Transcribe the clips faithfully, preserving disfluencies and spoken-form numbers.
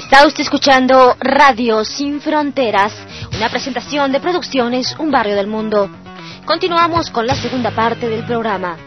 Está usted escuchando Radio Sin Fronteras, una presentación de Producciones Un Barrio del Mundo. Continuamos con la segunda parte del programa.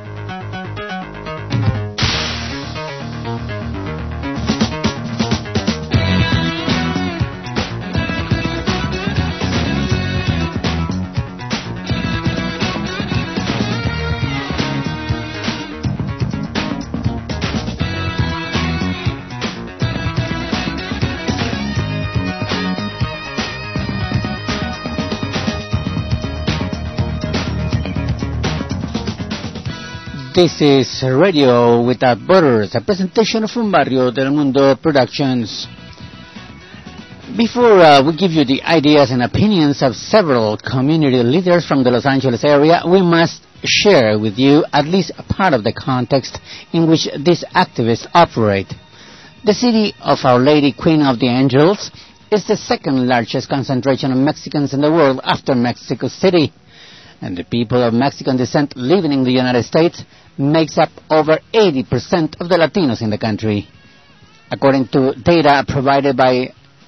This is Radio Without Borders, a presentation of Un Barrio del Mundo Productions. Before uh, we give you the ideas and opinions of several community leaders from the Los Angeles area, we must share with you at least a part of the context in which these activists operate. The city of Our Lady Queen of the Angels is the second largest concentration of Mexicans in the world after Mexico City. And the people of Mexican descent living in the United States makes up over eighty percent of the Latinos in the country. According to data provided by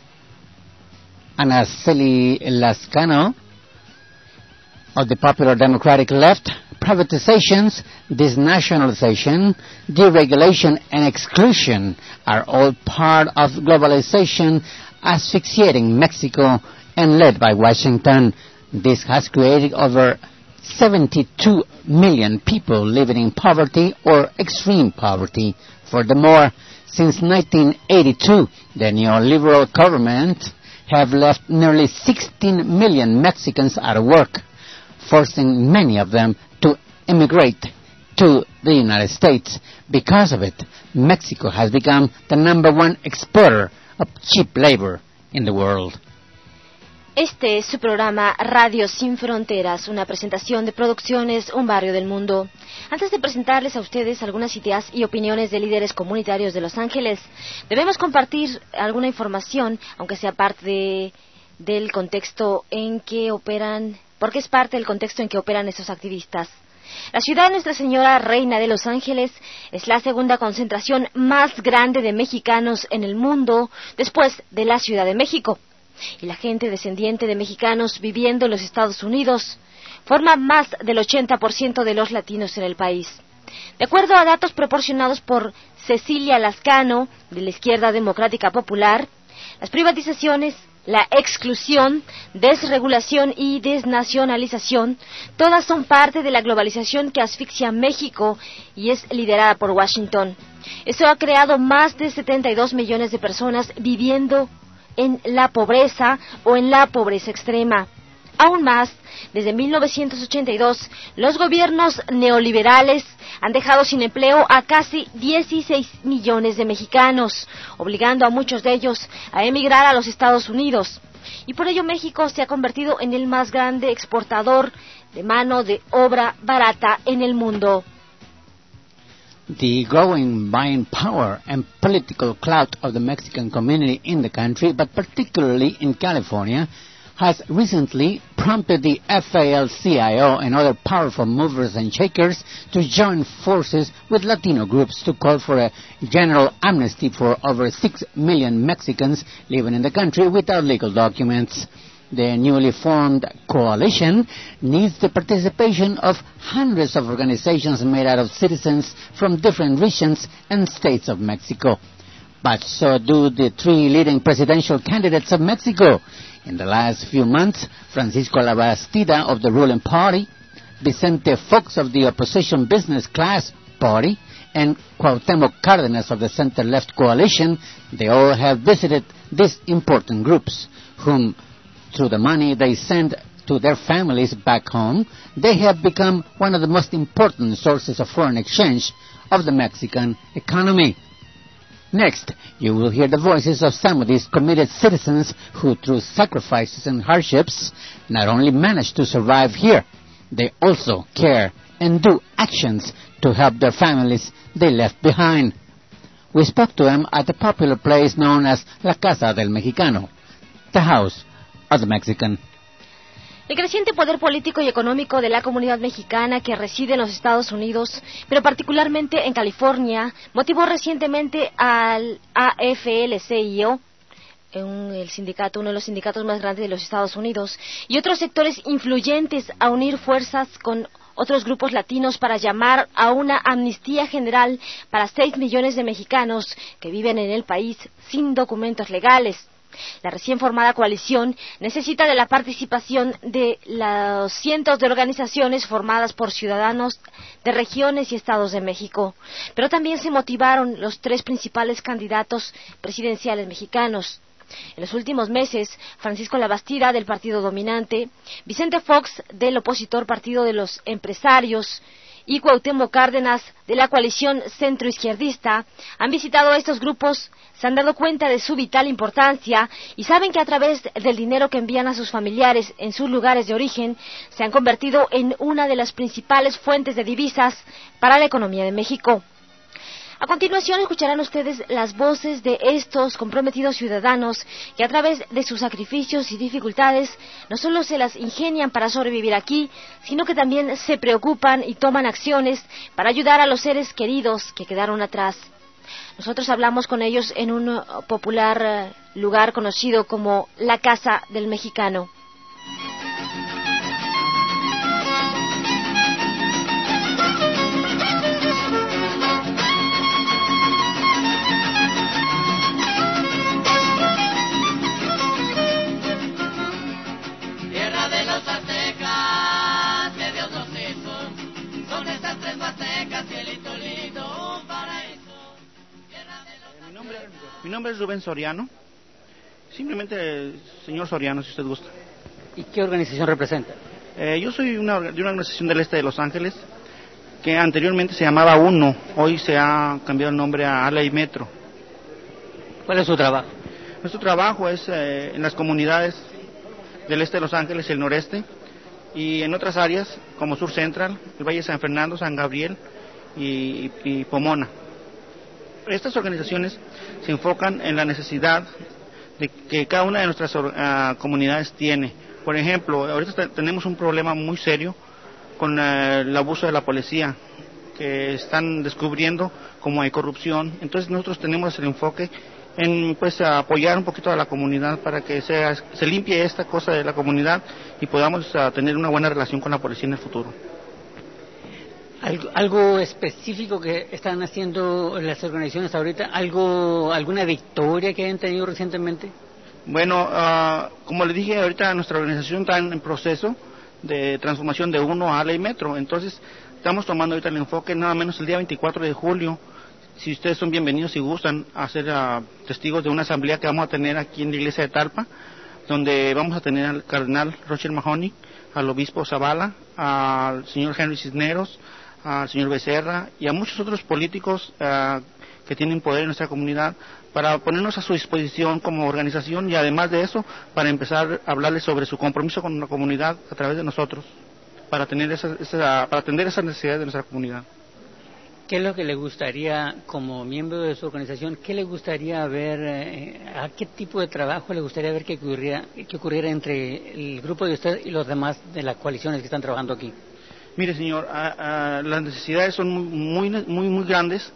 Araceli Lascano of the Popular Democratic Left, privatizations, disnationalization, deregulation, and exclusion are all part of globalization asphyxiating Mexico and led by Washington. This has created over seventy-two million people living in poverty or extreme poverty. Furthermore, since nineteen eighty-two, the neoliberal government have left nearly sixteen million Mexicans out of work, forcing many of them to immigrate to the United States. Because of it, Mexico has become the number one exporter of cheap labor in the world. Este es su programa Radio Sin Fronteras, una presentación de Producciones Un Barrio del Mundo. Antes de presentarles a ustedes algunas ideas y opiniones de líderes comunitarios de Los Ángeles, debemos compartir alguna información, aunque sea parte de, del contexto en que operan, porque es parte del contexto en que operan estos activistas. La ciudad de Nuestra Señora Reina de Los Ángeles es la segunda concentración más grande de mexicanos en el mundo, después de la Ciudad de México. Y la gente descendiente de mexicanos viviendo en los Estados Unidos forma más del ochenta por ciento de los latinos en el país. De acuerdo a datos proporcionados por Cecilia Lascano, de la Izquierda Democrática Popular, las privatizaciones, la exclusión, desregulación y desnacionalización, todas son parte de la globalización que asfixia a México y es liderada por Washington. Eso ha creado más de setenta y dos millones de personas viviendo en la pobreza o en la pobreza extrema. Aún más, desde mil novecientos ochenta y dos, los gobiernos neoliberales han dejado sin empleo a casi dieciséis millones de mexicanos, obligando a muchos de ellos a emigrar a los Estados Unidos. Y por ello México se ha convertido en el más grande exportador de mano de obra barata en el mundo. The growing buying power and political clout of the Mexican community in the country, but particularly in California, has recently prompted the F A L C I O and other powerful movers and shakers to join forces with Latino groups to call for a general amnesty for over six million Mexicans living in the country without legal documents. The newly formed coalition needs the participation of hundreds of organizations made out of citizens from different regions and states of Mexico. But so do the three leading presidential candidates of Mexico. In the last few months, Francisco Labastida of the ruling party, Vicente Fox of the opposition business class party, and Cuauhtémoc Cárdenas of the center-left coalition, they all have visited these important groups, whom through the money they send to their families back home, they have become one of the most important sources of foreign exchange of the Mexican economy. Next, you will hear the voices of some of these committed citizens who, through sacrifices and hardships, not only manage to survive here, they also care and do actions to help their families they left behind. We spoke to them at the popular place known as La Casa del Mexicano, the house of the Mexican. El creciente poder político y económico de la comunidad mexicana que reside en los Estados Unidos, pero particularmente en California, motivó recientemente al A F L C I O, un, el sindicato, uno de los sindicatos más grandes de los Estados Unidos, y otros sectores influyentes a unir fuerzas con otros grupos latinos para llamar a una amnistía general para seis millones de mexicanos que viven en el país sin documentos legales. La recién formada coalición necesita de la participación de los cientos de organizaciones formadas por ciudadanos de regiones y estados de México, pero también se motivaron los tres principales candidatos presidenciales mexicanos. En los últimos meses, Francisco Labastida, del partido dominante, Vicente Fox, del opositor Partido de los Empresarios, y Cuauhtémoc Cárdenas, de la coalición centroizquierdista, han visitado a estos grupos, se han dado cuenta de su vital importancia y saben que a través del dinero que envían a sus familiares en sus lugares de origen, se han convertido en una de las principales fuentes de divisas para la economía de México. A continuación escucharán ustedes las voces de estos comprometidos ciudadanos que a través de sus sacrificios y dificultades no solo se las ingenian para sobrevivir aquí, sino que también se preocupan y toman acciones para ayudar a los seres queridos que quedaron atrás. Nosotros hablamos con ellos en un popular lugar conocido como la Casa del Mexicano. Mi nombre es Rubén Soriano, simplemente señor Soriano, si usted gusta. ¿Y qué organización representa? Eh, yo soy una, de una organización del este de Los Ángeles, que anteriormente se llamaba UNO, hoy se ha cambiado el nombre a ALA y Metro. ¿Cuál es su trabajo? Nuestro trabajo es eh, en las comunidades del este de Los Ángeles, el noreste, y en otras áreas como Sur Central, el Valle de San Fernando, San Gabriel y, y Pomona. Estas organizaciones se enfocan en la necesidad de que cada una de nuestras uh, comunidades tiene. Por ejemplo, ahorita tenemos un problema muy serio con uh, el abuso de la policía, que están descubriendo cómo hay corrupción. Entonces nosotros tenemos el enfoque en pues apoyar un poquito a la comunidad para que sea, se limpie esta cosa de la comunidad y podamos uh, tener una buena relación con la policía en el futuro. ¿Algo, algo específico que están haciendo las organizaciones ahorita? ¿Algo, alguna victoria que hayan tenido recientemente? Bueno, uh, como le dije, ahorita nuestra organización está en proceso de transformación de UNO a ALA y Metro. Entonces, estamos tomando ahorita el enfoque, nada menos el día veinticuatro de julio. Si ustedes son bienvenidos y gustan a ser uh, testigos de una asamblea que vamos a tener aquí en la iglesia de Talpa, donde vamos a tener al cardenal Roger Mahoney, al obispo Zavala, al señor Henry Cisneros, al señor Becerra y a muchos otros políticos uh, que tienen poder en nuestra comunidad, para ponernos a su disposición como organización y además de eso para empezar a hablarles sobre su compromiso con la comunidad a través de nosotros, para tener esa, esa, para atender esas necesidades de nuestra comunidad. ¿Qué es lo que le gustaría, como miembro de su organización, qué le gustaría ver, eh, a qué tipo de trabajo le gustaría ver que ocurriera, que ocurriera entre el grupo de usted y los demás de las coaliciones que están trabajando aquí? Mire, señor, a, a, las necesidades son muy, muy, muy, muy grandes,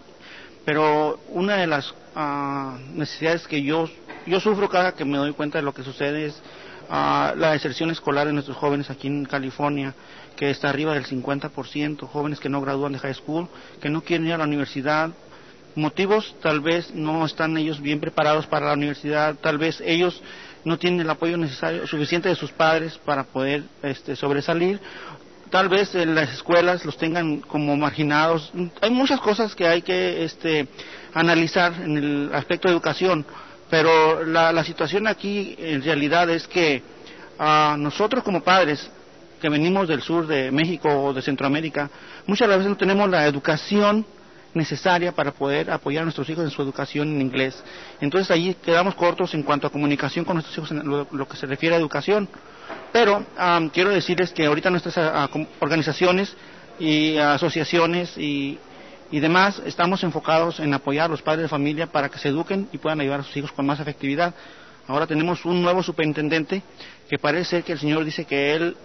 pero una de las a, necesidades que yo, yo sufro cada que me doy cuenta de lo que sucede es a, la deserción escolar de nuestros jóvenes aquí en California, que está arriba del cincuenta por ciento, jóvenes que no gradúan de high school, que no quieren ir a la universidad. Motivos, tal vez no están ellos bien preparados para la universidad, tal vez ellos no tienen el apoyo necesario, suficiente de sus padres para poder este, sobresalir. Tal vez en las escuelas los tengan como marginados. Hay muchas cosas que hay que este, analizar en el aspecto de educación, pero la, la situación aquí en realidad es que uh, nosotros como padres que venimos del sur de México o de Centroamérica, muchas veces no tenemos la educación necesaria para poder apoyar a nuestros hijos en su educación en inglés. Entonces allí quedamos cortos en cuanto a comunicación con nuestros hijos en lo, lo que se refiere a educación. Pero um, quiero decirles que ahorita nuestras uh, organizaciones y uh, asociaciones y, y demás estamos enfocados en apoyar a los padres de familia para que se eduquen y puedan ayudar a sus hijos con más efectividad. Ahora tenemos un nuevo superintendente que parece ser que el señor dice que él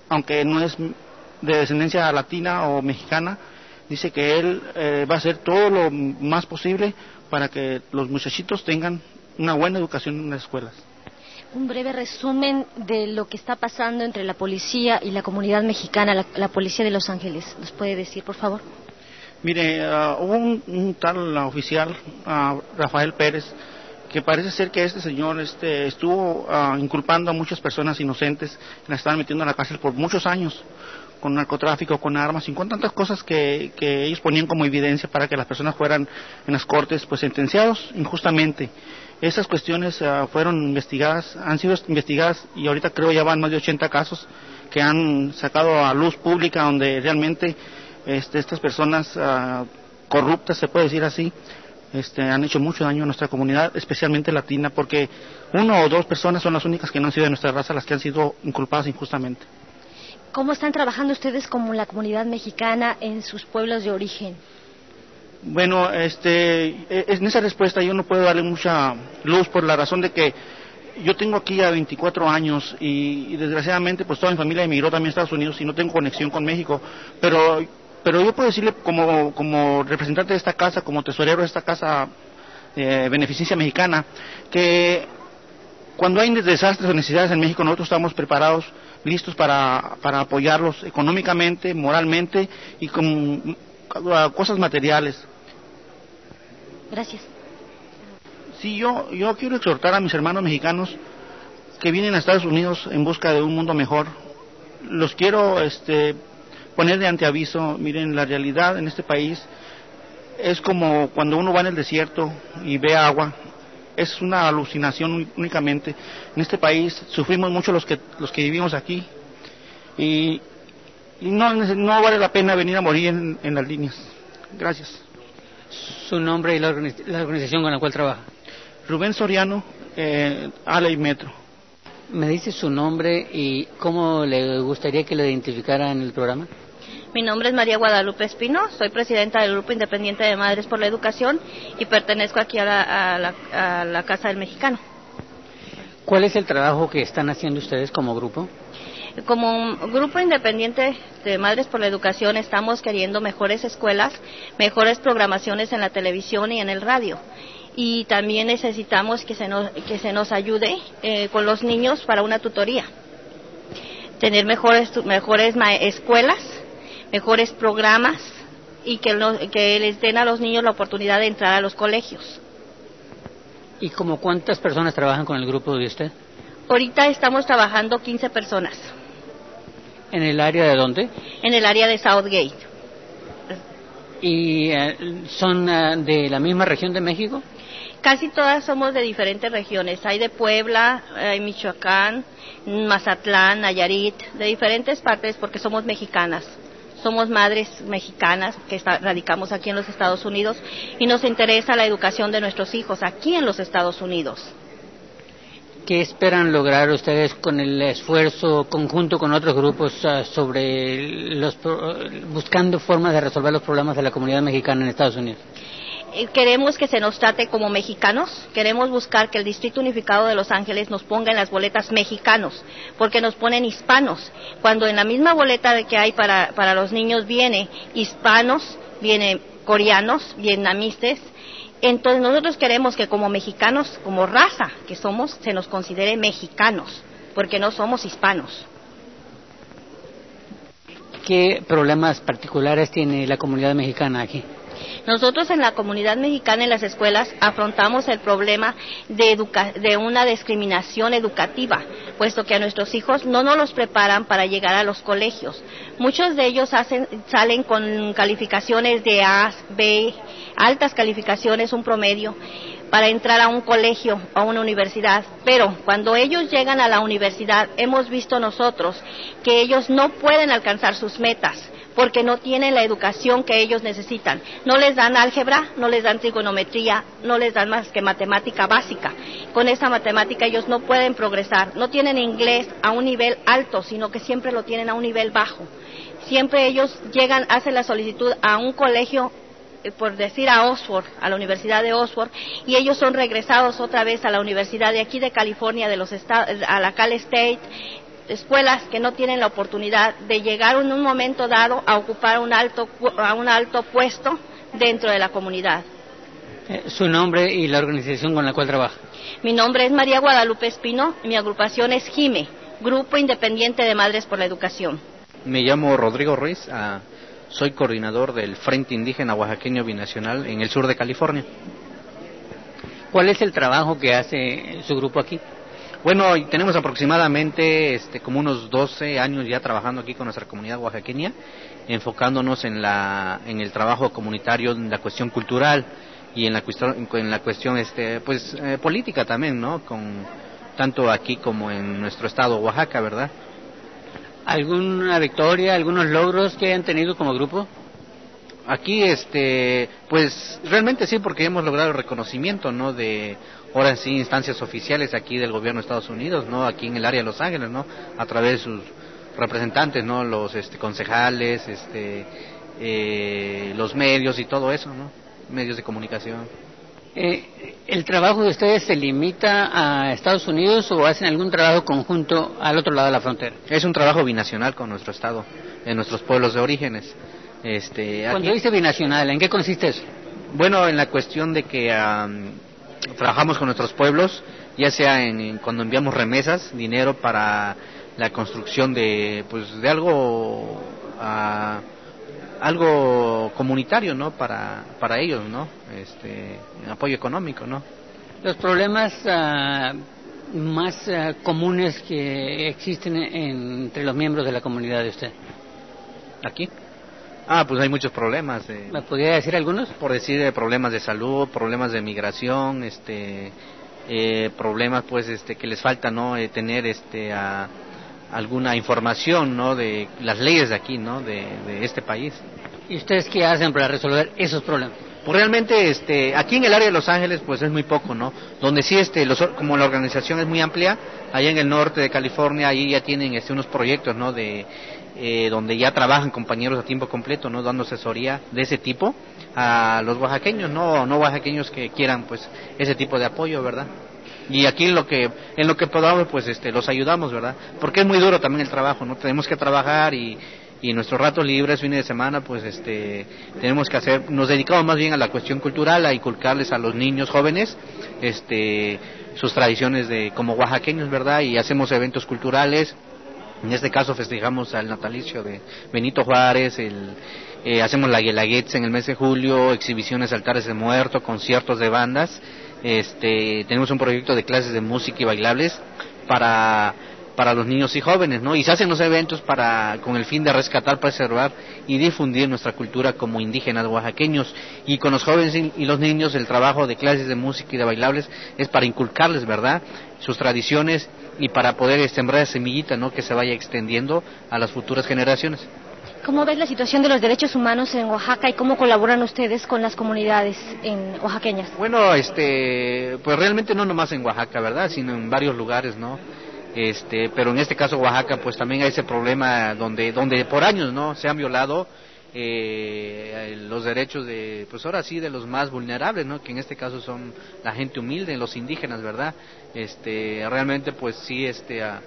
aunque no es de descendencia latina o mexicana, dice que él eh, va a hacer todo lo más posible para que los muchachitos tengan una buena educación en las escuelas. Un breve resumen de lo que está pasando entre la policía y la comunidad mexicana, la, la policía de Los Ángeles. ¿Nos puede decir, por favor? Mire, uh, hubo un, un tal oficial, uh, Rafael Pérez, que parece ser que este señor este, estuvo uh, inculpando a muchas personas inocentes, que la estaban metiendo a la cárcel por muchos años, con narcotráfico, con armas y con tantas cosas que, que ellos ponían como evidencia para que las personas fueran en las cortes pues sentenciados injustamente. Esas cuestiones uh, fueron investigadas, han sido investigadas y ahorita creo ya van más de ochenta casos que han sacado a luz pública donde realmente este, estas personas uh, corruptas, se puede decir así, este, han hecho mucho daño a nuestra comunidad, especialmente latina, porque uno o dos personas son las únicas que no han sido de nuestra raza las que han sido inculpadas injustamente. ¿Cómo están trabajando ustedes como la comunidad mexicana en sus pueblos de origen? Bueno, este, en esa respuesta yo no puedo darle mucha luz por la razón de que yo tengo aquí ya veinticuatro años y, y desgraciadamente pues toda mi familia emigró también a Estados Unidos y no tengo conexión con México, pero pero yo puedo decirle como como representante de esta casa, como tesorero de esta casa eh, beneficencia mexicana, que cuando hay desastres o necesidades en México nosotros estamos preparados, listos para, para apoyarlos económicamente, moralmente y con cosas materiales. Gracias. Sí, yo, yo quiero exhortar a mis hermanos mexicanos que vienen a Estados Unidos en busca de un mundo mejor. Los quiero este, poner de anteaviso. Miren, la realidad en este país es como cuando uno va en el desierto y ve agua. Es una alucinación únicamente. En este país sufrimos mucho los que los que vivimos aquí y, y no, no vale la pena venir a morir en, en las líneas. Gracias. Su nombre y la, organiz la organización con la cual trabaja. Rubén Soriano, eh, Ala y Metro. ¿Me dice su nombre y cómo le gustaría que lo identificara en el programa? Mi nombre es María Guadalupe Espino, soy presidenta del Grupo Independiente de Madres por la Educación y pertenezco aquí a la, a la, a la Casa del Mexicano. ¿Cuál es el trabajo que están haciendo ustedes como grupo? Como un grupo independiente de Madres por la Educación estamos queriendo mejores escuelas, mejores programaciones en la televisión y en el radio. Y también necesitamos que se nos, que se nos ayude eh, con los niños para una tutoría. Tener mejores, mejores escuelas, mejores programas y que, lo, que les den a los niños la oportunidad de entrar a los colegios. ¿Y como cuántas personas trabajan con el grupo de usted? Ahorita estamos trabajando quince personas. ¿En el área de dónde? En el área de Southgate. ¿Y uh, son uh, de la misma región de México? Casi todas somos de diferentes regiones. Hay de Puebla, hay Michoacán, Mazatlán, Nayarit, de diferentes partes porque somos mexicanas. Somos madres mexicanas que está, radicamos aquí en los Estados Unidos y nos interesa la educación de nuestros hijos aquí en los Estados Unidos. ¿Qué esperan lograr ustedes con el esfuerzo conjunto con otros grupos uh, sobre los buscando formas de resolver los problemas de la comunidad mexicana en Estados Unidos? Queremos que se nos trate como mexicanos, queremos buscar que el Distrito Unificado de Los Ángeles nos ponga en las boletas mexicanos, porque nos ponen hispanos, cuando en la misma boleta de que hay para, para los niños viene hispanos, viene coreanos, vietnamitas. Entonces nosotros queremos que como mexicanos, como raza que somos, se nos considere mexicanos, porque no somos hispanos. ¿Qué problemas particulares tiene la comunidad mexicana aquí? Nosotros en la comunidad mexicana en las escuelas afrontamos el problema de, educa de una discriminación educativa, puesto que a nuestros hijos no nos los preparan para llegar a los colegios. Muchos de ellos hacen, salen con calificaciones de A, B, altas calificaciones, un promedio, para entrar a un colegio o a una universidad. Pero cuando ellos llegan a la universidad, hemos visto nosotros que ellos no pueden alcanzar sus metas, porque no tienen la educación que ellos necesitan. No les dan álgebra, no les dan trigonometría, no les dan más que matemática básica. Con esa matemática ellos no pueden progresar. No tienen inglés a un nivel alto, sino que siempre lo tienen a un nivel bajo. Siempre ellos llegan, hacen la solicitud a un colegio, por decir a Oxford, a la Universidad de Oxford, y ellos son regresados otra vez a la Universidad de aquí de California, de los estados, a la Cal State, escuelas que no tienen la oportunidad de llegar en un momento dado a ocupar un alto, a un alto puesto dentro de la comunidad. Eh, su nombre y la organización con la cual trabaja. Mi nombre es María Guadalupe Espino, mi agrupación es GIME, Grupo Independiente de Madres por la Educación. Me llamo Rodrigo Ruiz, uh, soy coordinador del Frente Indígena Oaxaqueño Binacional en el sur de California. ¿Cuál es el trabajo que hace su grupo aquí? Bueno, tenemos aproximadamente este, como unos doce años ya trabajando aquí con nuestra comunidad oaxaqueña, enfocándonos en, la, en el trabajo comunitario, en la cuestión cultural y en la cuestión, en la cuestión este, pues, eh, política también, ¿no? Con, tanto aquí como en nuestro estado, Oaxaca, ¿verdad? ¿Alguna victoria, algunos logros que hayan tenido como grupo? Aquí, este, pues realmente sí, porque hemos logrado el reconocimiento, ¿no? De, ahora sí, instancias oficiales aquí del gobierno de Estados Unidos, ¿no? Aquí en el área de Los Ángeles, ¿no? A través de sus representantes, ¿no? Los este, concejales, este, eh, los medios y todo eso, ¿no? Medios de comunicación. Eh, ¿El trabajo de ustedes se limita a Estados Unidos o hacen algún trabajo conjunto al otro lado de la frontera? Es un trabajo binacional con nuestro estado, en nuestros pueblos de orígenes. Este, Cuando aquí, dice binacional, ¿en qué consiste eso? Bueno, en la cuestión de que um, trabajamos con nuestros pueblos, ya sea en, en cuando enviamos remesas, dinero para la construcción de, pues, de algo, uh, algo comunitario, ¿no? Para, para ellos, ¿no? Este, apoyo económico, ¿no? Los problemas uh, más uh, comunes que existen en, entre los miembros de la comunidad de usted. ¿Aquí? Ah, pues hay muchos problemas. Eh, ¿Me podría decir algunos? Por decir, eh, problemas de salud, problemas de migración, este, eh, problemas, pues, este, que les falta, ¿no? Eh, tener, este, a, alguna información, ¿no? De las leyes de aquí, ¿no? De, de este país. ¿Y ustedes qué hacen para resolver esos problemas? Pues realmente, este, aquí en el área de Los Ángeles, pues es muy poco, ¿no? Donde sí, este, los, como la organización es muy amplia, allá en el norte de California, ahí ya tienen, este, unos proyectos, ¿no? De Eh, donde ya trabajan compañeros a tiempo completo, no dando asesoría de ese tipo a los oaxaqueños, no no oaxaqueños que quieran pues ese tipo de apoyo, ¿verdad? Y aquí en lo que en lo que podamos pues este los ayudamos, ¿verdad? Porque es muy duro también el trabajo, no tenemos que trabajar y y nuestros ratos libres, fines de semana, pues este tenemos que hacer, nos dedicamos más bien a la cuestión cultural, a inculcarles a los niños jóvenes este sus tradiciones de como oaxaqueños, ¿verdad? Y hacemos eventos culturales. En este caso festejamos al natalicio de Benito Juárez, el, eh, hacemos la Guelaguetza en el mes de julio, exhibiciones de altares de muerto, conciertos de bandas, este, tenemos un proyecto de clases de música y bailables para para los niños y jóvenes, ¿no? Y se hacen los eventos para con el fin de rescatar, preservar y difundir nuestra cultura como indígenas oaxaqueños. Y con los jóvenes y los niños el trabajo de clases de música y de bailables es para inculcarles, ¿verdad?, sus tradiciones y para poder sembrar esa semillita, ¿no?, que se vaya extendiendo a las futuras generaciones. ¿Cómo ves la situación de los derechos humanos en Oaxaca y cómo colaboran ustedes con las comunidades en oaxaqueñas? Bueno, este, pues realmente no nomás en Oaxaca, ¿verdad?, sino en varios lugares, ¿no? Este, pero en este caso Oaxaca, pues también hay ese problema donde, donde por años, ¿no?, se han violado eh, los derechos de, pues ahora sí, de los más vulnerables, ¿no?, que en este caso son la gente humilde, los indígenas, ¿verdad? Este, realmente, pues sí, este, a,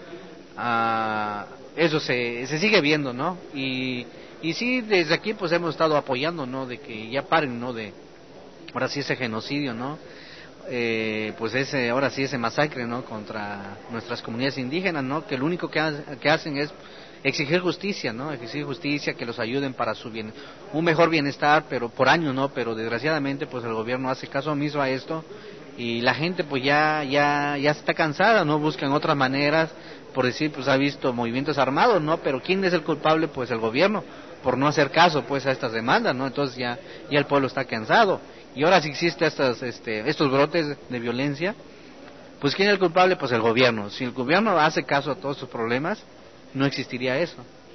a, eso se, se sigue viendo, ¿no? Y, y sí, desde aquí, pues hemos estado apoyando, ¿no?, de que ya paren, ¿no?, de, ahora sí, ese genocidio, ¿no?, Eh, pues ese, ahora sí, ese masacre, ¿no?, contra nuestras comunidades indígenas, ¿no?, que lo único que, ha, que hacen es exigir justicia, ¿no?, exigir justicia, que los ayuden para su bien, un mejor bienestar, pero por años, ¿no?, pero desgraciadamente, pues el gobierno hace caso omiso a esto, y la gente, pues ya, ya, ya está cansada, ¿no?, buscan otras maneras, por decir, pues ha visto movimientos armados, ¿no?, pero ¿quién es el culpable? Pues el gobierno, por no hacer caso, pues, a estas demandas, ¿no?, entonces ya, ya el pueblo está cansado. Y ahora si existen estas, este, estos brotes de violencia, pues ¿quién es el culpable? Pues el gobierno. Si el gobierno hace caso a todos sus problemas, no existiría eso.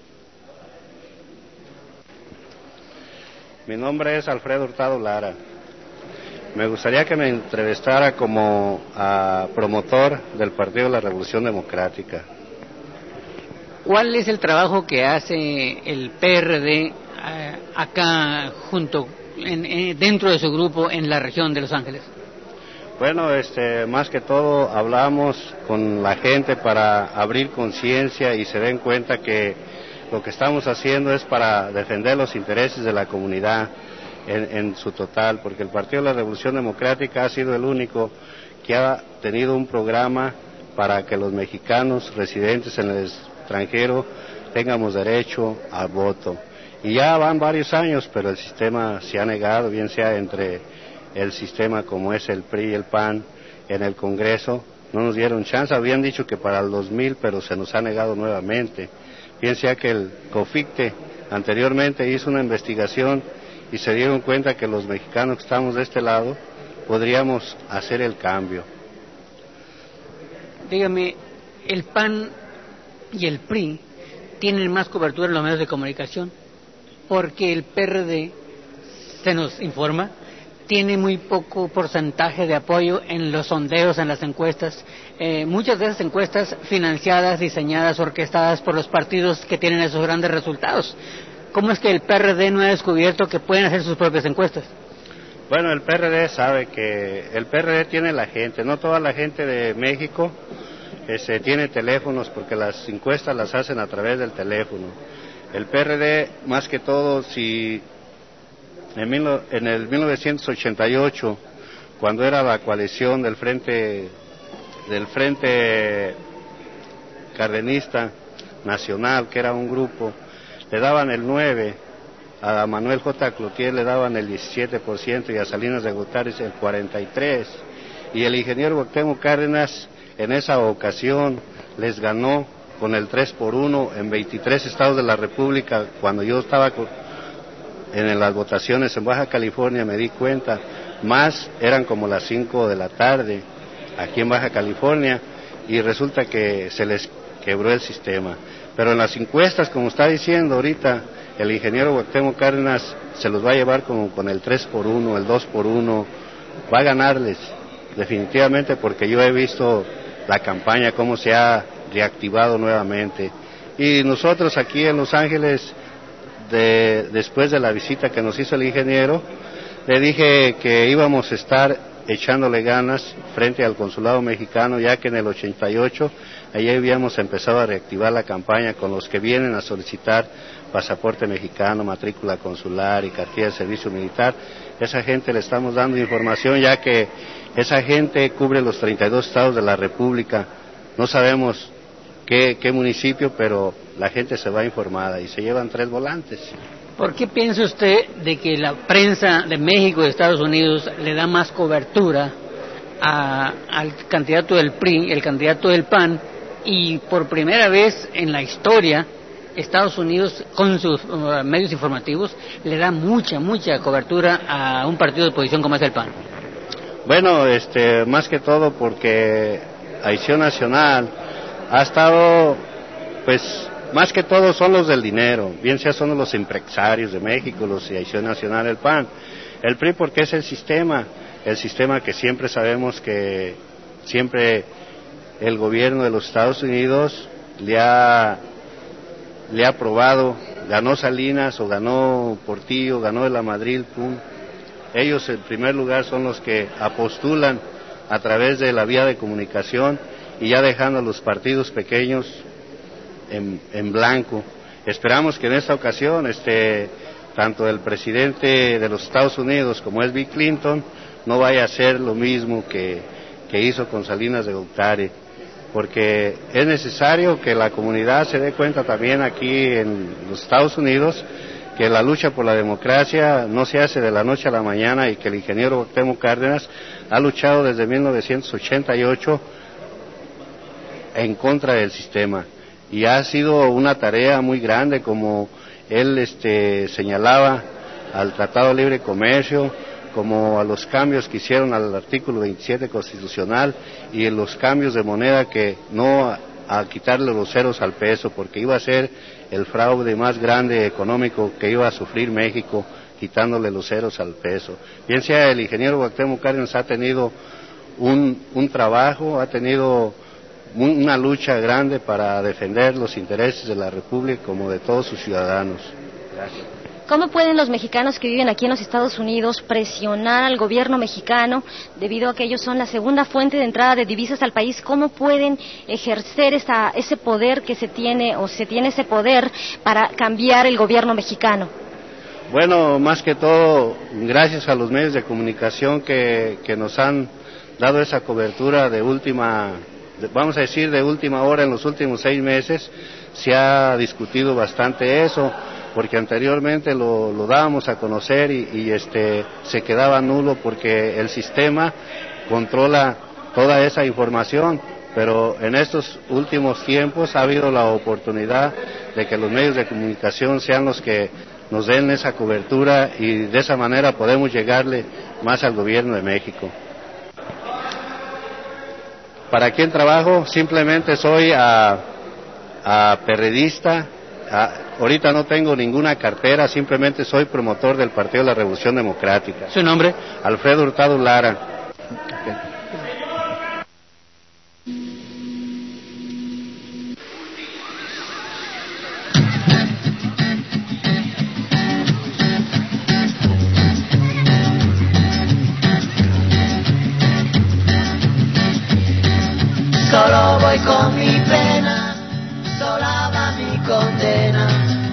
Mi nombre es Alfredo Hurtado Lara. Me gustaría que me entrevistara como a promotor del Partido de la Revolución Democrática. ¿Cuál es el trabajo que hace el P R D eh, acá junto En, en, dentro de su grupo en la región de Los Ángeles? Bueno, este, más que todo hablamos con la gente para abrir conciencia y se den cuenta que lo que estamos haciendo es para defender los intereses de la comunidad en, en su total, porque el Partido de la Revolución Democrática ha sido el único que ha tenido un programa para que los mexicanos residentes en el extranjero tengamos derecho al voto. Y ya van varios años, pero el sistema se ha negado, bien sea entre el sistema como es el P R I y el P A N en el Congreso, no nos dieron chance, habían dicho que para el dos mil, pero se nos ha negado nuevamente. Bien sea que el COFICTE anteriormente hizo una investigación y se dieron cuenta que los mexicanos que estamos de este lado podríamos hacer el cambio. Dígame, el P A N y el P R I tienen más cobertura en los medios de comunicación, porque el P R D, se nos informa, tiene muy poco porcentaje de apoyo en los sondeos, en las encuestas. Eh, muchas de esas encuestas financiadas, diseñadas, orquestadas por los partidos que tienen esos grandes resultados. ¿Cómo es que el P R D no ha descubierto que pueden hacer sus propias encuestas? Bueno, el P R D sabe que el P R D tiene la gente, no toda la gente de México este, tiene teléfonos, porque las encuestas las hacen a través del teléfono. El P R D, más que todo, si en, mil, en el mil novecientos ochenta y ocho, cuando era la coalición del Frente del Frente Cardenista Nacional, que era un grupo, le daban el nueve, a Manuel J. Cloutier le daban el diecisiete por ciento y a Salinas de Gortari el cuarenta y tres por ciento, y el ingeniero Cuauhtémoc Cárdenas en esa ocasión les ganó con el tres por uno en veintitrés estados de la República. Cuando yo estaba en las votaciones en Baja California me di cuenta, más eran como las cinco de la tarde aquí en Baja California, y resulta que se les quebró el sistema. Pero en las encuestas, como está diciendo ahorita, el ingeniero Cuauhtémoc Cárdenas se los va a llevar como con el tres por uno, el dos por uno, va a ganarles definitivamente, porque yo he visto la campaña, cómo se ha reactivado nuevamente. Y nosotros aquí en Los Ángeles, de, después de la visita que nos hizo el ingeniero, le dije que íbamos a estar echándole ganas frente al consulado mexicano, ya que en el ochenta y ocho allí habíamos empezado a reactivar la campaña con los que vienen a solicitar pasaporte mexicano, matrícula consular y cartilla de servicio militar. Esa gente le estamos dando información, ya que esa gente cubre los treinta y dos estados de la República. No sabemos qué, qué municipio, pero la gente se va informada y se llevan tres volantes. ¿Por qué piensa usted de que la prensa de México y de Estados Unidos le da más cobertura a, al candidato del P R I, el candidato del P A N, y por primera vez en la historia Estados Unidos, con sus uh, medios informativos, le da mucha, mucha cobertura a un partido de oposición como es el P A N? Bueno, este, más que todo porque Acción Nacional ha estado, pues, más que todo son los del dinero, bien sea son los empresarios de México, los de Acción Nacional, el P A N. El P R I porque es el sistema, el sistema que siempre sabemos que siempre el gobierno de los Estados Unidos le ha le ha aprobado, ganó Salinas o ganó Portillo, ganó de la Madrid, pum. Ellos en primer lugar son los que apostulan a través de la vía de comunicación y ya dejando a los partidos pequeños en, en blanco. Esperamos que en esta ocasión este tanto el presidente de los Estados Unidos como es Bill Clinton no vaya a hacer lo mismo que, que hizo con Salinas de Gortari, porque es necesario que la comunidad se dé cuenta también aquí en los Estados Unidos que la lucha por la democracia no se hace de la noche a la mañana, y que el ingeniero Cuauhtémoc Cárdenas ha luchado desde mil novecientos ochenta y ocho en contra del sistema, y ha sido una tarea muy grande, como él este, señalaba, al Tratado de Libre Comercio, como a los cambios que hicieron al artículo veintisiete constitucional y en los cambios de moneda, que no a, a quitarle los ceros al peso, porque iba a ser el fraude más grande económico que iba a sufrir México, quitándole los ceros al peso. Bien sea el ingeniero Cuauhtémoc Cárdenas ha tenido un, un trabajo, ha tenido un, una lucha grande para defender los intereses de la República como de todos sus ciudadanos. Gracias. ¿Cómo pueden los mexicanos que viven aquí en los Estados Unidos presionar al gobierno mexicano, debido a que ellos son la segunda fuente de entrada de divisas al país? ¿Cómo pueden ejercer esa, ese poder que se tiene, o se tiene ese poder para cambiar el gobierno mexicano? Bueno, más que todo, gracias a los medios de comunicación que, que nos han dado esa cobertura de última, de, vamos a decir, de última hora en los últimos seis meses, se ha discutido bastante eso, porque anteriormente lo, lo dábamos a conocer y, y este se quedaba nulo porque el sistema controla toda esa información, pero en estos últimos tiempos ha habido la oportunidad de que los medios de comunicación sean los que nos den esa cobertura y de esa manera podemos llegarle más al gobierno de México. ¿Para quién trabajo? Simplemente soy a, a perredista. A, ahorita no tengo ninguna cartera, simplemente soy promotor del Partido de la Revolución Democrática. ¿Su nombre? Alfredo Hurtado Lara. Okay. Solo voy con mi pena, sola va mi condena.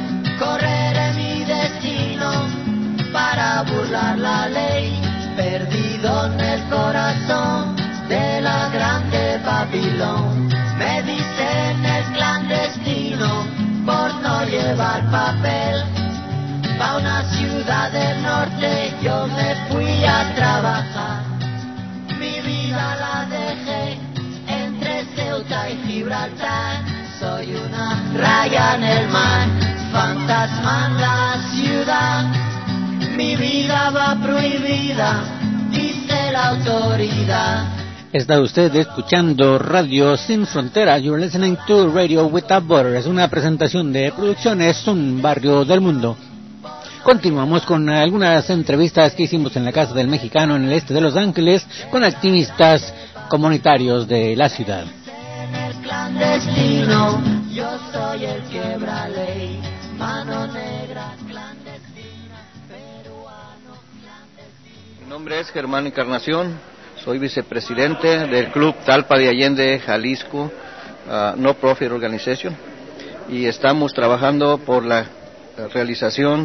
Correré mi destino para burlar la ley, perdido en el corazón de la grande Babilón. Me dicen el clandestino por no llevar papel. Pa' una ciudad del norte yo me fui a trabajar. Mi vida la dejé entre Ceuta y Gibraltar. Soy una raya en el mar, fantasma en la ciudad. Mi vida va prohibida, dice la autoridad. Está usted escuchando Radio Sin Fronteras. You're listening to Radio Without Borders, una presentación de Producciones Un Barrio del Mundo. Continuamos con algunas entrevistas que hicimos en la Casa del Mexicano en el este de Los Ángeles con activistas comunitarios de la ciudad. En el clandestino, yo soy el quebra ley, mano negra clandestina, peruano clandestino. Mi nombre es Germán Encarnación, soy vicepresidente del Club Talpa de Allende, Jalisco, uh, No Profit Organization, y estamos trabajando por la realización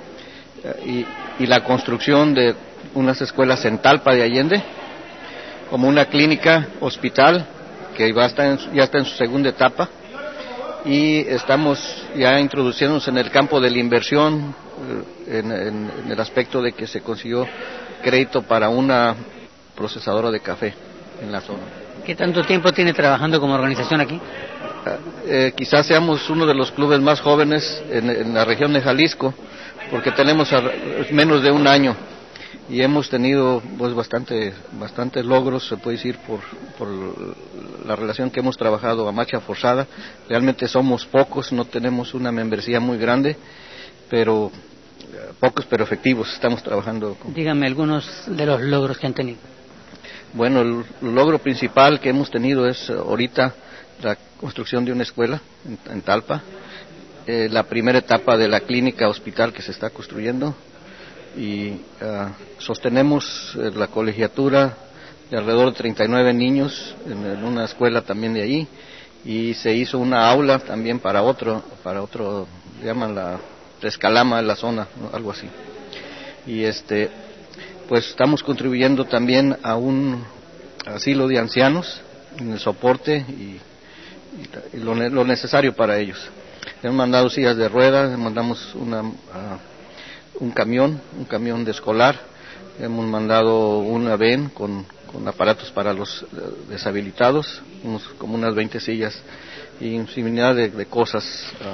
uh, y, y la construcción de unas escuelas en Talpa de Allende, como una clínica hospital que va a estar en, ya está en su segunda etapa, y estamos ya introduciéndonos en el campo de la inversión en, en, en el aspecto de que se consiguió crédito para una procesadora de café en la zona. ¿Qué tanto tiempo tiene trabajando como organización aquí? Eh, quizás seamos uno de los clubes más jóvenes en, en la región de Jalisco, porque tenemos a, menos de un año. Y hemos tenido pues bastante bastantes logros, se puede decir, por por la relación que hemos trabajado a marcha forzada. Realmente somos pocos, no tenemos una membresía muy grande, pero pocos pero efectivos. Estamos trabajando con... Dígame algunos de los logros que han tenido. Bueno, el logro principal que hemos tenido es ahorita la construcción de una escuela en, en Talpa, eh, la primera etapa de la clínica hospital que se está construyendo, y uh, sostenemos eh, la colegiatura de alrededor de treinta y nueve niños en, en una escuela también de ahí, y se hizo una aula también para otro, para otro, llaman la Escalama de la zona, ¿no? Algo así. Y este, pues estamos contribuyendo también a un asilo de ancianos en el soporte y, y lo, lo necesario para ellos. Hemos mandado sillas de ruedas, mandamos una uh, un camión, un camión de escolar, hemos mandado una van con, con aparatos para los uh, deshabilitados, unos, como unas veinte sillas y infinidad de, de cosas,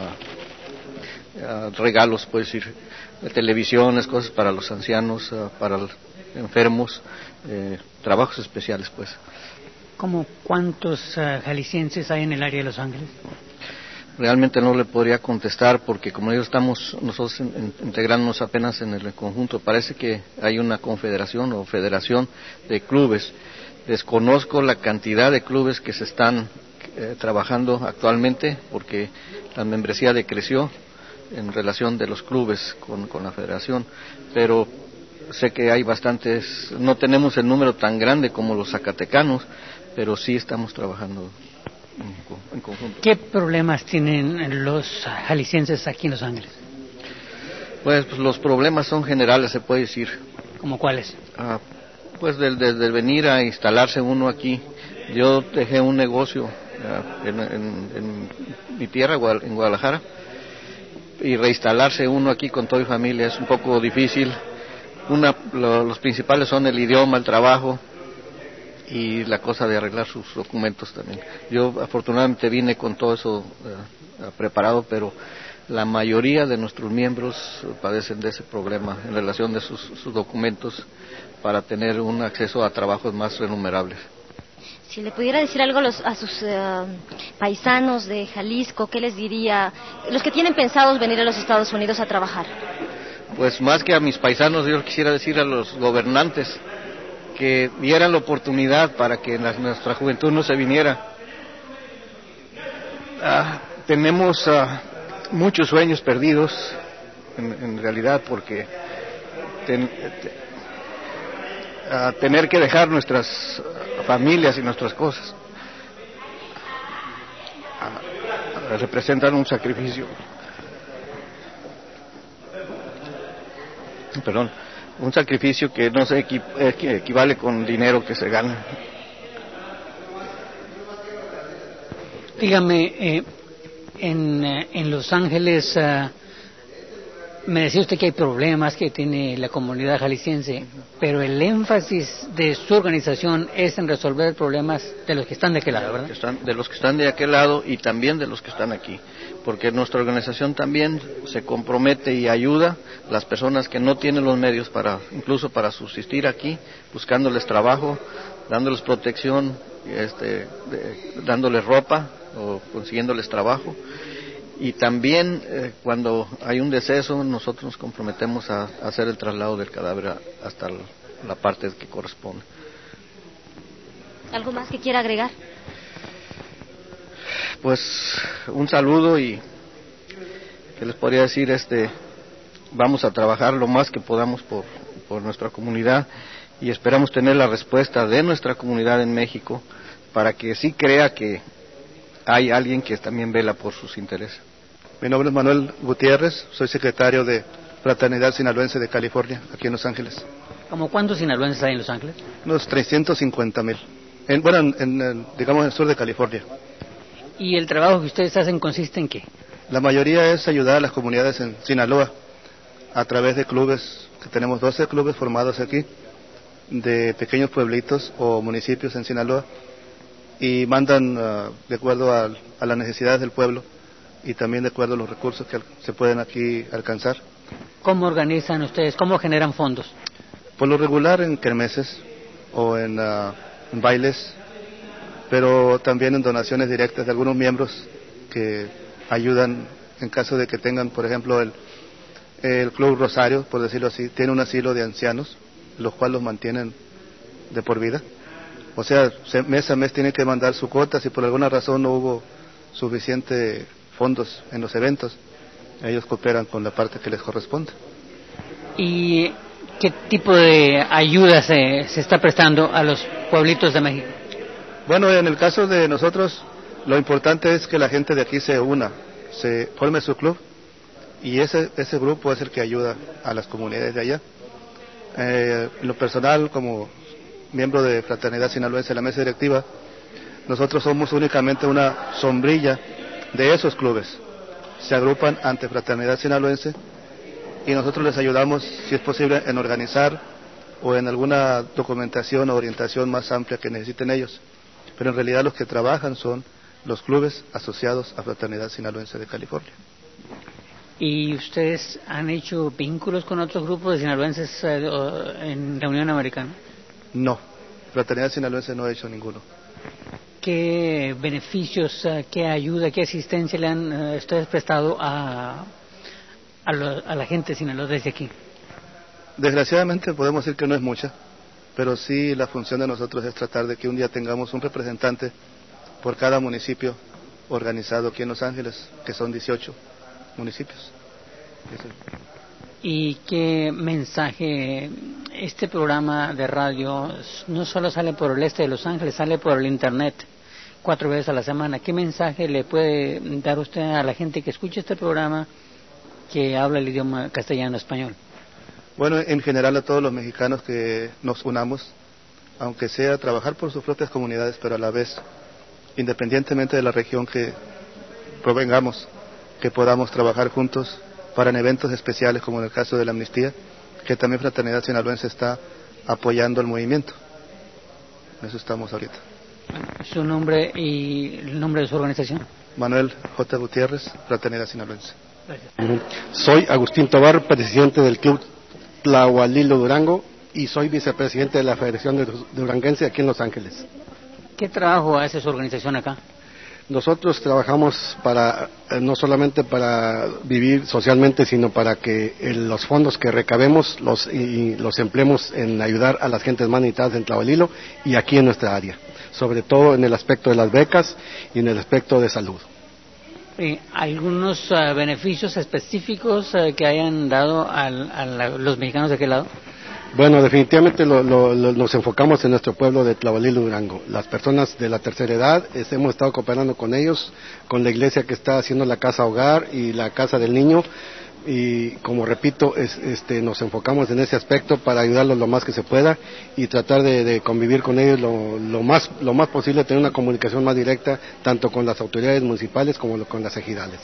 uh, uh, regalos, puede decir, de televisiones, cosas para los ancianos, uh, para los enfermos, eh, trabajos especiales, pues. ¿Cómo cuántos uh, jaliscienses hay en el área de Los Ángeles? Realmente no le podría contestar porque como yo estamos nosotros in, integrándonos apenas en el conjunto, parece que hay una confederación o federación de clubes. Desconozco la cantidad de clubes que se están eh, trabajando actualmente porque la membresía decreció en relación de los clubes con, con la federación, pero sé que hay bastantes, no tenemos el número tan grande como los zacatecanos, pero sí estamos trabajando en, en conjunto. ¿Qué problemas tienen los jaliscienses aquí en Los Ángeles? Pues, pues los problemas son generales, se puede decir. ¿Cómo cuáles? Ah, pues del, del, del venir a instalarse uno aquí. Yo dejé un negocio uh, en, en, en mi tierra, en Guadalajara, y reinstalarse uno aquí con toda mi familia es un poco difícil. Una, lo, los principales son el idioma, el trabajo y la cosa de arreglar sus documentos también. Yo afortunadamente vine con todo eso uh, preparado, pero la mayoría de nuestros miembros padecen de ese problema en relación de sus, sus documentos para tener un acceso a trabajos más remunerables. Si le pudiera decir algo a, los, a sus uh, paisanos de Jalisco, ¿qué les diría? Los que tienen pensados venir a los Estados Unidos a trabajar. Pues más que a mis paisanos, yo quisiera decir a los gobernantes que dieran la oportunidad para que la, nuestra juventud no se viniera. Ah, tenemos ah, muchos sueños perdidos, en, en realidad, porque ten, te, ah, tener que dejar nuestras familias y nuestras cosas ah, representan un sacrificio. Perdón, un sacrificio que no se equi que equivale con dinero que se gana. Dígame, eh, en, en Los Ángeles, uh, me decía usted que hay problemas que tiene la comunidad jalisciense, pero el énfasis de su organización es en resolver problemas de los que están de aquel lado, ¿verdad? Están, de los que están de aquel lado y también de los que están aquí, porque nuestra organización también se compromete y ayuda a las personas que no tienen los medios para, incluso para subsistir aquí, buscándoles trabajo, dándoles protección, este, de, dándoles ropa o consiguiéndoles trabajo. Y también eh, cuando hay un deceso, nosotros nos comprometemos a, a hacer el traslado del cadáver hasta la, la parte que corresponde. ¿Algo más que quiera agregar? Pues un saludo y que les podría decir, este, vamos a trabajar lo más que podamos por, por nuestra comunidad y esperamos tener la respuesta de nuestra comunidad en México para que sí crea que hay alguien que también vela por sus intereses. Mi nombre es Manuel Gutiérrez, soy secretario de Fraternidad Sinaloense de California, aquí en Los Ángeles. ¿Cómo cuántos sinaloenses hay en Los Ángeles? Unos trescientos cincuenta mil, en, bueno, en, en el, digamos en el sur de California. ¿Y el trabajo que ustedes hacen consiste en qué? La mayoría es ayudar a las comunidades en Sinaloa, a través de clubes, que tenemos doce clubes formados aquí, de pequeños pueblitos o municipios en Sinaloa, y mandan uh, de acuerdo a, a las necesidades del pueblo y también de acuerdo a los recursos que se pueden aquí alcanzar. ¿Cómo organizan ustedes? ¿Cómo generan fondos? Por lo regular en kermeses o en, uh, en bailes, pero también en donaciones directas de algunos miembros que ayudan en caso de que tengan, por ejemplo, el, el Club Rosario, por decirlo así, tiene un asilo de ancianos, los cuales los mantienen de por vida. O sea, mes a mes tienen que mandar su cuota si por alguna razón no hubo suficiente fondos en los eventos. Ellos cooperan con la parte que les corresponde. ¿Y qué tipo de ayuda se, se está prestando a los pueblitos de México? Bueno, en el caso de nosotros, lo importante es que la gente de aquí se una, se forme su club, y ese, ese grupo es el que ayuda a las comunidades de allá. Eh, en lo personal, como miembro de Fraternidad Sinaloense en la mesa directiva, nosotros somos únicamente una sombrilla de esos clubes. Se agrupan ante Fraternidad Sinaloense y nosotros les ayudamos, si es posible, en organizar o en alguna documentación o orientación más amplia que necesiten ellos. Pero en realidad los que trabajan son los clubes asociados a Fraternidad Sinaloense de California. ¿Y ustedes han hecho vínculos con otros grupos de sinaloenses eh, en la Unión Americana? No, Fraternidad Sinaloense no ha hecho ninguno. ¿Qué beneficios, qué ayuda, qué asistencia le han uh, ustedes prestado a, a, lo, a la gente de Sinaloa desde aquí? Desgraciadamente podemos decir que no es mucha, pero sí la función de nosotros es tratar de que un día tengamos un representante por cada municipio organizado aquí en Los Ángeles, que son dieciocho municipios. ¿Y qué mensaje? Este programa de radio no solo sale por el este de Los Ángeles, sale por el internet cuatro veces a la semana. ¿Qué mensaje le puede dar usted a la gente que escucha este programa que habla el idioma castellano-español? Bueno, en general a todos los mexicanos que nos unamos, aunque sea trabajar por sus propias comunidades, pero a la vez, independientemente de la región que provengamos, que podamos trabajar juntos para en eventos especiales como en el caso de la amnistía, que también Fraternidad Sinaloense está apoyando el movimiento. En eso estamos ahorita. ¿Su nombre y el nombre de su organización? Manuel J. Gutiérrez, Fraternidad Sinaloense. Gracias. Soy Agustín Tobar, presidente del Club Tlahualilo Durango y soy vicepresidente de la Federación de Duranguense aquí en Los Ángeles. ¿Qué trabajo hace su organización acá? Nosotros trabajamos para no solamente para vivir socialmente, sino para que los fondos que recabemos los, y los empleemos en ayudar a las gentes más necesitadas en Tlahualilo y aquí en nuestra área, sobre todo en el aspecto de las becas y en el aspecto de salud. Eh, ¿Algunos uh, beneficios específicos uh, que hayan dado al, a la, los mexicanos de aquel lado? Bueno, definitivamente lo, lo, lo, nos enfocamos en nuestro pueblo de Tlahualilo Durango. Las personas de la tercera edad, es, hemos estado cooperando con ellos, con la iglesia que está haciendo la casa hogar y la casa del niño, y como repito, es, este, nos enfocamos en ese aspecto para ayudarlos lo más que se pueda y tratar de, de convivir con ellos lo, lo, más, lo más posible, tener una comunicación más directa tanto con las autoridades municipales como lo, con las ejidales.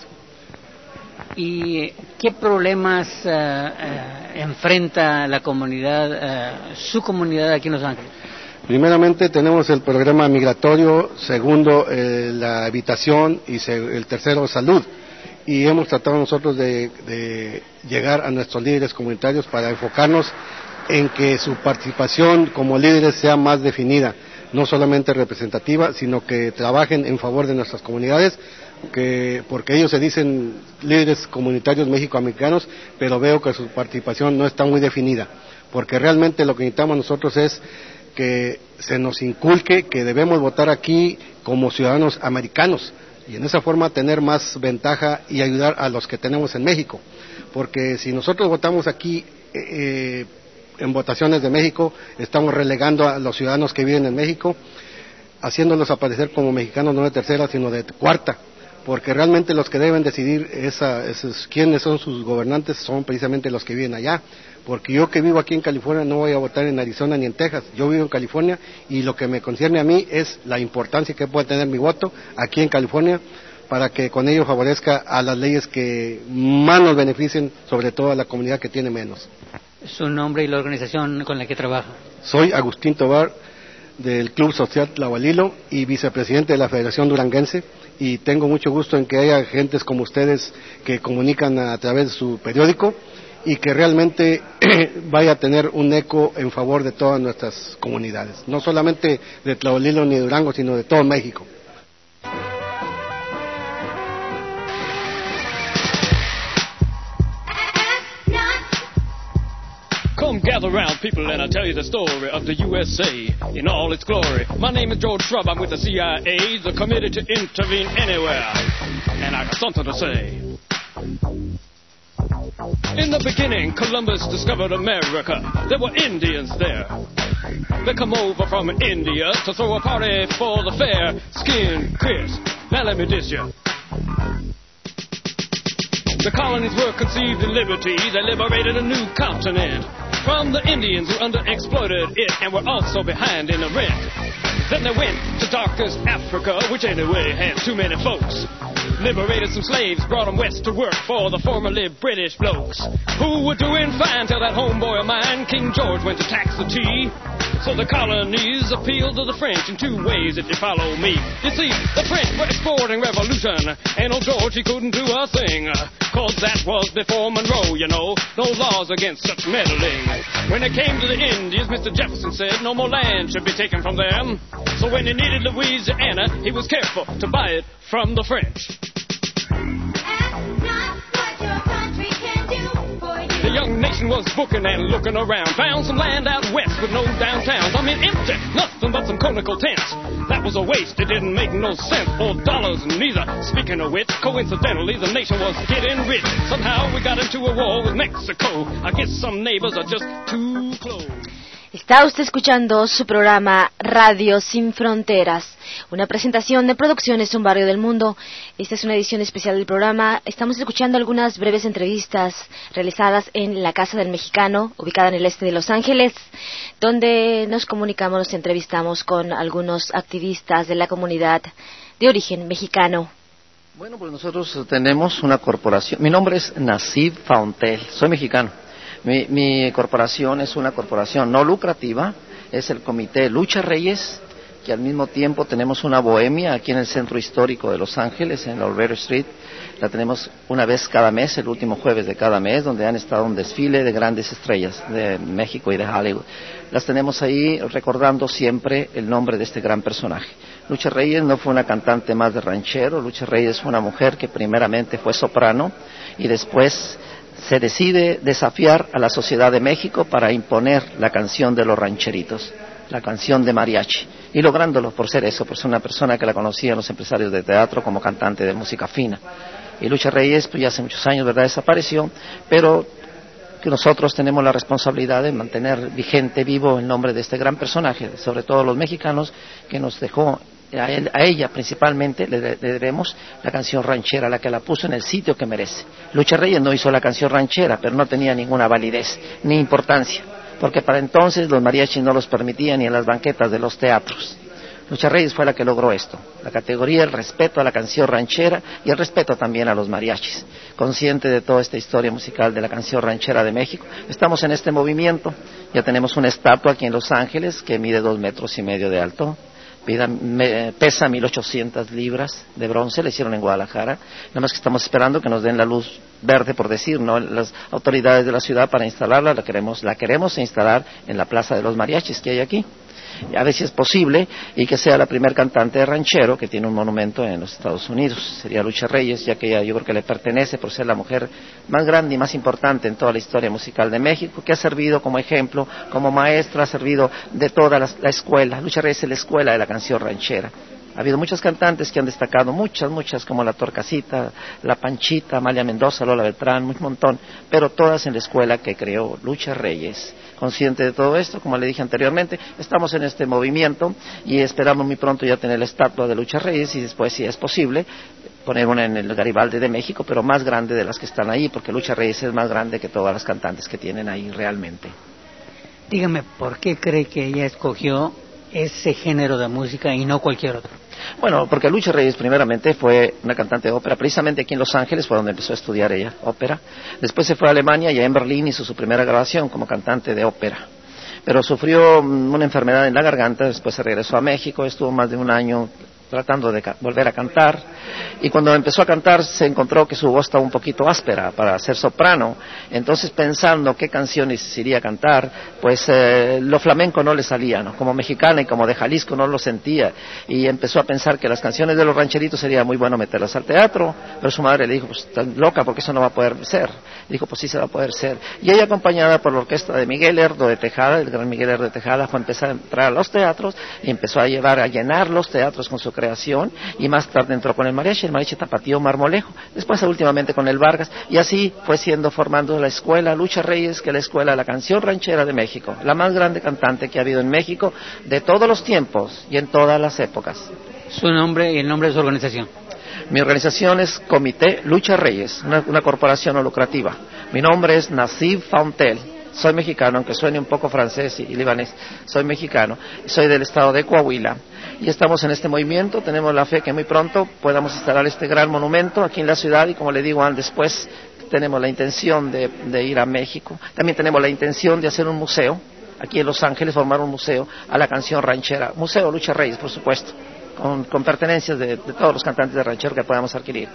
¿Y qué problemas uh, uh, enfrenta la comunidad, uh, su comunidad aquí en Los Ángeles? Primeramente tenemos el programa migratorio, segundo eh, la habitación y se, el tercero salud. Y hemos tratado nosotros de, de llegar a nuestros líderes comunitarios para enfocarnos en que su participación como líderes sea más definida, no solamente representativa, sino que trabajen en favor de nuestras comunidades, que porque ellos se dicen líderes comunitarios mexicoamericanos, pero veo que su participación no está muy definida, porque realmente lo que necesitamos nosotros es que se nos inculque que debemos votar aquí como ciudadanos americanos y en esa forma tener más ventaja y ayudar a los que tenemos en México, porque si nosotros votamos aquí eh, en votaciones de México, estamos relegando a los ciudadanos que viven en México, haciéndolos aparecer como mexicanos no de tercera sino de cuarta, porque realmente los que deben decidir esa, esos, quiénes son sus gobernantes son precisamente los que viven allá, porque yo que vivo aquí en California no voy a votar en Arizona ni en Texas, yo vivo en California y lo que me concierne a mí es la importancia que puede tener mi voto aquí en California para que con ello favorezca a las leyes que más nos beneficien, sobre todo a la comunidad que tiene menos. ¿Su nombre y la organización con la que trabaja? Soy Agustín Tobar del Club Social Tlahualilo y vicepresidente de la Federación Duranguense, y tengo mucho gusto en que haya gentes como ustedes que comunican a través de su periódico y que realmente vaya a tener un eco en favor de todas nuestras comunidades, no solamente de Tlahualilo ni de Durango, sino de todo México. Come gather round, people, and I'll tell you the story of the U S A in all its glory. My name is George Shrub, I'm with the C I A, the committee to intervene anywhere, and I got something to say. In the beginning, Columbus discovered America. There were Indians there. They come over from India to throw a party for the fair. Skin, crisp, now let me dish ya. The colonies were conceived in liberty. They liberated a new continent from the Indians who underexploited it and were also behind in the rent. Then they went to darkest Africa, which anyway had too many folks. Liberated some slaves, brought them west to work for the formerly British blokes, who were doing fine till that homeboy of mine, King George, went to tax the tea. So the colonies appealed to the French in two ways, if you follow me. You see, the French were exporting revolution, and old George, he couldn't do a thing, cause that was before Monroe, you know, no laws against such meddling. When it came to the Indians, Mister Jefferson said no more land should be taken from them. So when he needed Louisiana, he was careful to buy it from the French. The young nation was booking and looking around, found some land out west with no downtowns. I mean empty, nothing but some conical tents. That was a waste, it didn't make no sense, or dollars neither. Speaking of which, coincidentally, the nation was getting rich. Somehow we got into a war with Mexico. I guess some neighbors are just too close. Está usted escuchando su programa Radio Sin Fronteras, una presentación de Producciones Un Barrio del Mundo. Esta es una edición especial del programa. Estamos escuchando algunas breves entrevistas realizadas en la Casa del Mexicano, ubicada en el este de Los Ángeles, donde nos comunicamos, nos entrevistamos con algunos activistas de la comunidad de origen mexicano. Bueno, pues nosotros tenemos una corporación. Mi nombre es Nasib Fauntel, soy mexicano. Mi, mi corporación es una corporación no lucrativa, es el Comité Lucha Reyes, que al mismo tiempo tenemos una bohemia aquí en el centro histórico de Los Ángeles, en la Olvera Street. La tenemos una vez cada mes, el último jueves de cada mes, donde han estado un desfile de grandes estrellas de México y de Hollywood. Las tenemos ahí recordando siempre el nombre de este gran personaje. Lucha Reyes no fue una cantante más de ranchero, Lucha Reyes fue una mujer que primeramente fue soprano y después se decide desafiar a la sociedad de México para imponer la canción de los rancheritos, la canción de mariachi, y lográndolo por ser eso, por ser una persona que la conocían los empresarios de teatro como cantante de música fina. Y Lucha Reyes, pues ya hace muchos años, ¿verdad?, desapareció, pero que nosotros tenemos la responsabilidad de mantener vigente, vivo el nombre de este gran personaje, sobre todo los mexicanos, que nos dejó. A, él, a ella principalmente le, le debemos la canción ranchera, la que la puso en el sitio que merece. Lucha Reyes no hizo la canción ranchera, pero no tenía ninguna validez ni importancia, porque para entonces los mariachis no los permitían ni en las banquetas de los teatros. Lucha Reyes fue la que logró esto, la categoría, el respeto a la canción ranchera y el respeto también a los mariachis. Consciente de toda esta historia musical de la canción ranchera de México, estamos en este movimiento. Ya tenemos una estatua aquí en Los Ángeles que mide dos metros y medio de alto. Pesa mil ochocientas libras de bronce, la hicieron en Guadalajara. Nada más que estamos esperando que nos den la luz verde, por decir, ¿no?, las autoridades de la ciudad para instalarla. La queremos, la queremos instalar en la Plaza de los Mariachis que hay aquí. A ver si es posible y que sea la primer cantante de ranchero que tiene un monumento en los Estados Unidos. Sería Lucha Reyes, ya que ella, yo creo que le pertenece por ser la mujer más grande y más importante en toda la historia musical de México, que ha servido como ejemplo, como maestra, ha servido de toda la, la escuela. Lucha Reyes es la escuela de la canción ranchera. Ha habido muchas cantantes que han destacado, muchas, muchas, como la Torcasita, la Panchita, Amalia Mendoza, Lola Beltrán, un montón, pero todas en la escuela que creó Lucha Reyes. Consciente de todo esto, como le dije anteriormente, estamos en este movimiento y esperamos muy pronto ya tener la estatua de Lucha Reyes y después, si es posible, poner una en el Garibaldi de México, pero más grande de las que están ahí, porque Lucha Reyes es más grande que todas las cantantes que tienen ahí realmente. Dígame, ¿por qué cree que ella escogió ese género de música y no cualquier otro? Bueno, porque Lucha Reyes primeramente fue una cantante de ópera, precisamente aquí en Los Ángeles fue donde empezó a estudiar ella ópera. Después se fue a Alemania y en Berlín hizo su primera grabación como cantante de ópera. Pero sufrió una enfermedad en la garganta, después se regresó a México, estuvo más de un año tratando de ca- volver a cantar, y cuando empezó a cantar se encontró que su voz estaba un poquito áspera para ser soprano. Entonces, pensando qué canciones iría a cantar, pues eh, lo flamenco no le salía, ¿no? Como mexicana y como de Jalisco no lo sentía, y empezó a pensar que las canciones de los rancheritos sería muy bueno meterlas al teatro, pero su madre le dijo, pues estás loca porque eso no va a poder ser. Dijo, pues sí se va a poder ser. Y ella, acompañada por la orquesta de Miguel Lerdo de Tejada, el gran Miguel Lerdo de Tejada, fue a empezar a entrar a los teatros y empezó a llevar, a llenar los teatros con su creación, y más tarde entró con el mariachi, el mariachi Tapatío Marmolejo, después últimamente con el Vargas, y así fue siendo formando la escuela Lucha Reyes, que es la escuela de la canción ranchera de México, la más grande cantante que ha habido en México de todos los tiempos y en todas las épocas. Su nombre y el nombre de su organización. Mi organización es Comité Lucha Reyes, una, una corporación no lucrativa. Mi nombre es Nasib Fauntel. Soy mexicano, aunque suene un poco francés y, y libanés, soy mexicano, soy del estado de Coahuila, y estamos en este movimiento. Tenemos la fe que muy pronto podamos instalar este gran monumento aquí en la ciudad, y como le digo, después tenemos la intención de, de ir a México. También tenemos la intención de hacer un museo, aquí en Los Ángeles, formar un museo a la canción ranchera, Museo Lucha Reyes, por supuesto, con, con pertenencias de, de todos los cantantes de ranchero que podamos adquirir.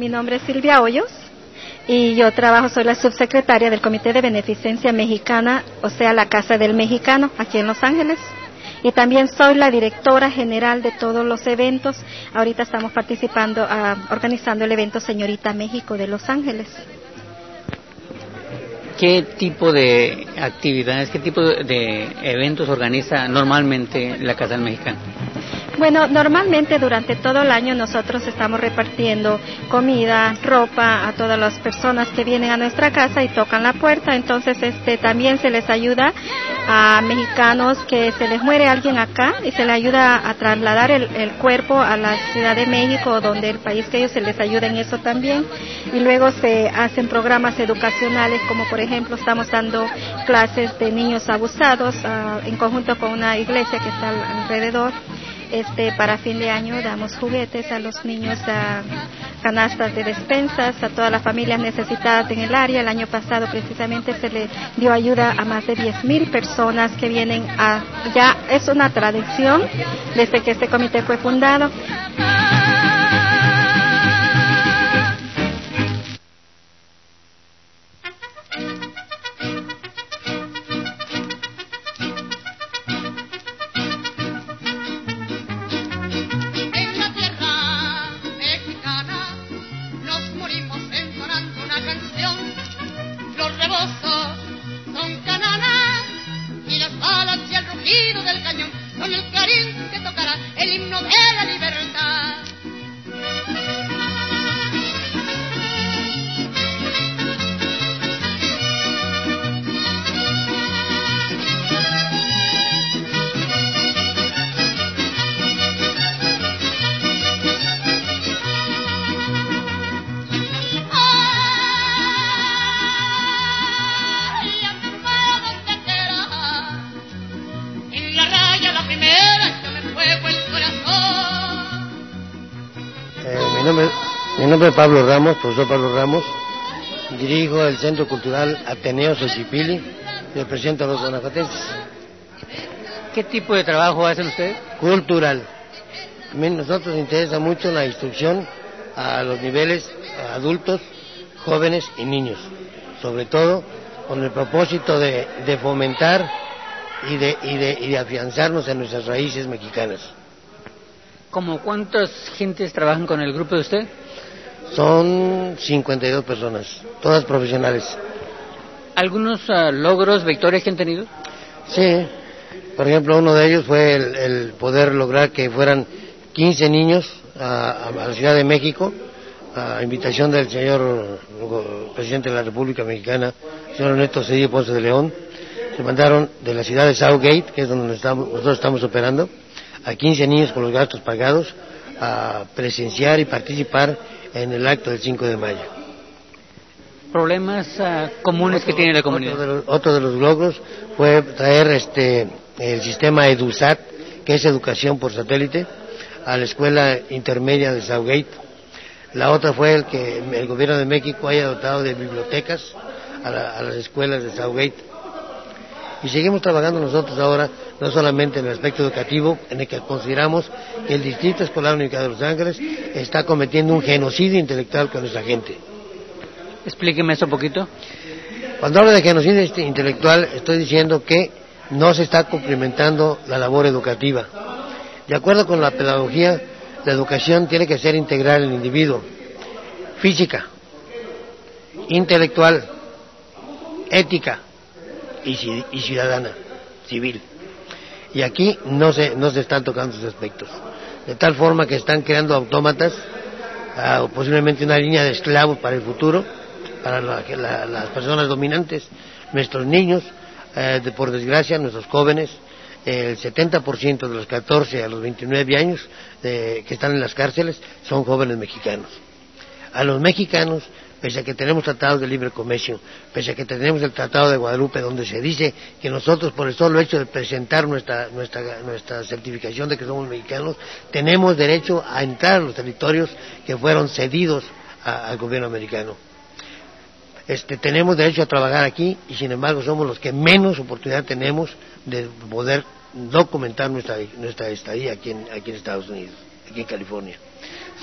Mi nombre es Silvia Hoyos y yo trabajo, soy la subsecretaria del Comité de Beneficencia Mexicana, o sea, la Casa del Mexicano, aquí en Los Ángeles. Y también soy la directora general de todos los eventos. Ahorita estamos participando, uh, organizando el evento Señorita México de Los Ángeles. ¿Qué tipo de actividades, qué tipo de eventos organiza normalmente la Casa del Mexicano? Bueno, normalmente durante todo el año nosotros estamos repartiendo comida, ropa a todas las personas que vienen a nuestra casa y tocan la puerta. Entonces, este, también se les ayuda a mexicanos que se les muere alguien acá y se les ayuda a trasladar el, el cuerpo a la Ciudad de México o donde el país que ellos se les ayuda en eso también. Y luego se hacen programas educacionales, como por ejemplo estamos dando clases de niños abusados uh, en conjunto con una iglesia que está alrededor. Este, para fin de año damos juguetes a los niños, a canastas de despensas, a todas las familias necesitadas en el área. El año pasado precisamente se le dio ayuda a más de diez mil personas que vienen a, ya es una tradición desde que este comité fue fundado. Mi nombre es Pablo Ramos, profesor Pablo Ramos. Dirijo el Centro Cultural Ateneo Xochipilli y represento a los guanajuatenses. ¿Qué tipo de trabajo hacen ustedes? Cultural. A mí nosotros nos interesa mucho la instrucción a los niveles adultos, jóvenes y niños, sobre todo con el propósito de, de fomentar y de, y, de, y de afianzarnos en nuestras raíces mexicanas. ¿Cómo cuántas gentes trabajan con el grupo de usted? Son cincuenta y dos personas, todas profesionales. ¿Algunos uh, logros, victorias que han tenido? Sí, por ejemplo, uno de ellos fue el, el poder lograr que fueran quince niños a, a la Ciudad de México, a invitación del señor presidente de la República Mexicana, señor Ernesto Zedillo Ponce de León. Se mandaron de la ciudad de Southgate, que es donde estamos, nosotros estamos operando, a quince niños con los gastos pagados a presenciar y participar en el acto del cinco de mayo. ¿Problemas uh, comunes otro, que tiene la comunidad? Otro de, los, otro de los logros fue traer este el sistema EduSat, que es educación por satélite, a la escuela intermedia de Southgate. La otra fue el que el gobierno de México haya dotado de bibliotecas a, la, a las escuelas de Southgate. Y seguimos trabajando nosotros ahora, no solamente en el aspecto educativo, en el que consideramos que el Distrito Escolar Unificado de Los Ángeles está cometiendo un genocidio intelectual con nuestra gente. Explíqueme eso un poquito. Cuando hablo de genocidio intelectual, estoy diciendo que no se está cumplimentando la labor educativa. De acuerdo con la pedagogía, la educación tiene que ser integral en el individuo, física, intelectual, ética y ciudadana, civil. Y aquí no se no se están tocando esos aspectos, de tal forma que están creando autómatas, uh, posiblemente una línea de esclavos para el futuro, para la, la, las personas dominantes, nuestros niños, uh, de, por desgracia, nuestros jóvenes, el setenta por ciento de los catorce a los veintinueve años eh, que están en las cárceles son jóvenes mexicanos. A los mexicanos, pese a que tenemos tratados de libre comercio, pese a que tenemos el Tratado de Guadalupe, donde se dice que nosotros, por el solo hecho de presentar nuestra nuestra nuestra certificación de que somos mexicanos, tenemos derecho a entrar a los territorios que fueron cedidos a, al gobierno americano. Este, tenemos derecho a trabajar aquí y sin embargo somos los que menos oportunidad tenemos de poder documentar nuestra nuestra estadía aquí en, aquí en Estados Unidos, aquí en California.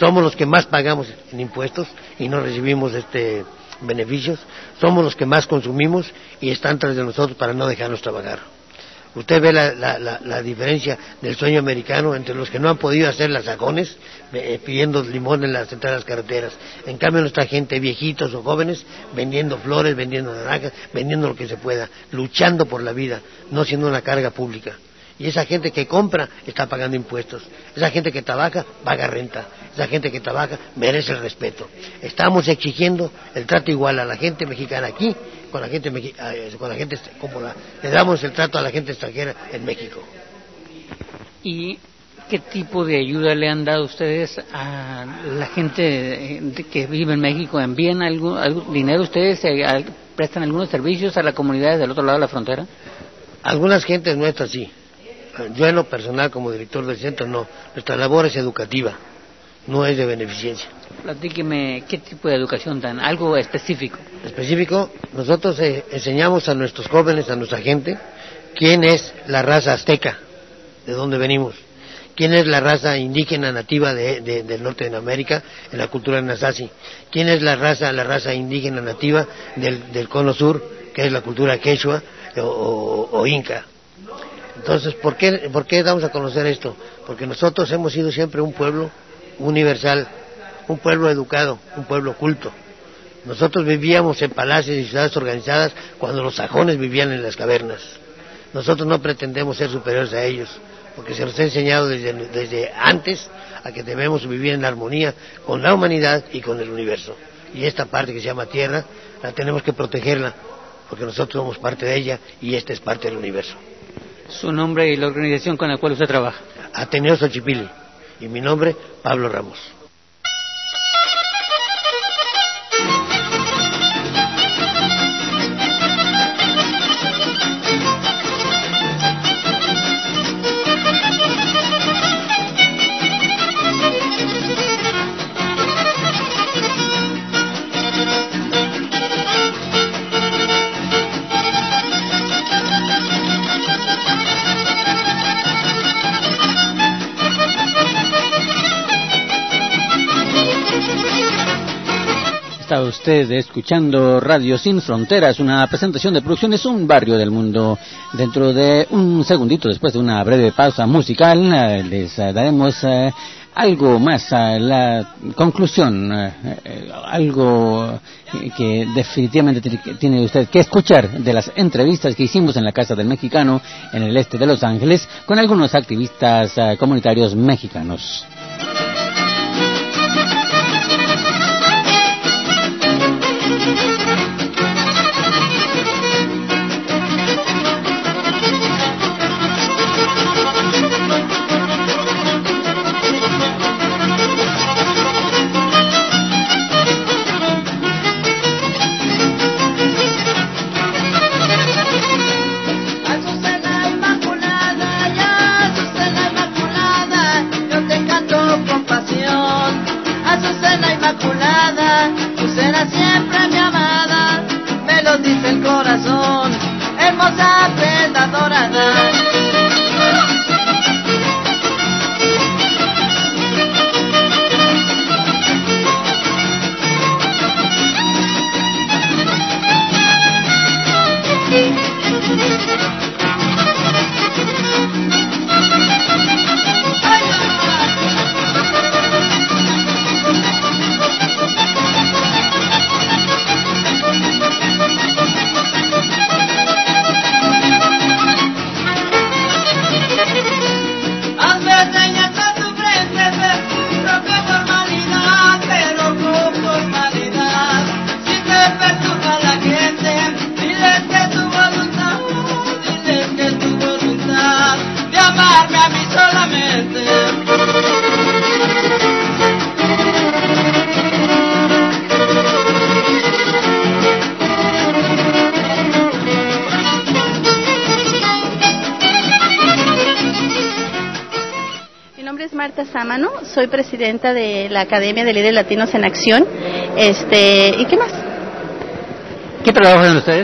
somos los que más pagamos en impuestos y no recibimos este beneficios, somos los que más consumimos y están tras de nosotros para no dejarnos trabajar. Usted ve la, la, la, la diferencia del sueño americano entre los que no han podido hacer las sajones eh, pidiendo limón en las centrales carreteras. En cambio nuestra gente, viejitos o jóvenes, vendiendo flores, vendiendo naranjas, vendiendo lo que se pueda, luchando por la vida, no siendo una carga pública. Y esa gente que compra está pagando impuestos. Esa gente que trabaja paga renta. Esa gente que trabaja merece el respeto. Estamos exigiendo el trato igual a la gente mexicana aquí, con la gente con la gente como la, le damos el trato a la gente extranjera en México. ¿Y qué tipo de ayuda le han dado ustedes a la gente que vive en México? ¿Envían algún, algún dinero ustedes? ¿Prestan algunos servicios a la comunidad del otro lado de la frontera? Algunas gentes nuestras sí. Yo en lo personal como director del centro no. Nuestra labor es educativa, no es de beneficencia. Platíqueme, ¿qué tipo de educación dan? ¿Algo específico? Específico, nosotros eh, enseñamos a nuestros jóvenes, a nuestra gente, quién es la raza azteca, de dónde venimos, quién es la raza indígena nativa de, de, del norte de América, en la cultura nazazi, quién es la raza, la raza indígena nativa del, del cono sur, que es la cultura quechua o, o, o inca. Entonces, ¿por qué, ¿por qué damos a conocer esto? Porque nosotros hemos sido siempre un pueblo universal, un pueblo educado, un pueblo culto. Nosotros vivíamos en palacios y ciudades organizadas cuando los sajones vivían en las cavernas. Nosotros no pretendemos ser superiores a ellos, porque se nos ha enseñado desde, desde antes a que debemos vivir en armonía con la humanidad y con el universo. Y esta parte que se llama Tierra, la tenemos que protegerla, porque nosotros somos parte de ella y esta es parte del universo. Su nombre y la organización con la cual usted trabaja. Ateneo Xochipilli. Y mi nombre, Pablo Ramos. Está usted escuchando Radio Sin Fronteras, una presentación de Producciones Un Barrio del Mundo. Dentro de un segundito, después de una breve pausa musical, eh, les eh, daremos eh, algo más, eh, la conclusión, eh, eh, algo que definitivamente tiene usted que escuchar de las entrevistas que hicimos en la Casa del Mexicano en el este de Los Ángeles con algunos activistas eh, comunitarios mexicanos. Siempre mi amada, me lo dice el corazón, hermosa prenda dorada. Sámano, soy presidenta de la Academia de Líderes Latinos en Acción. Este, ¿y qué más? ¿Qué trabajan ustedes?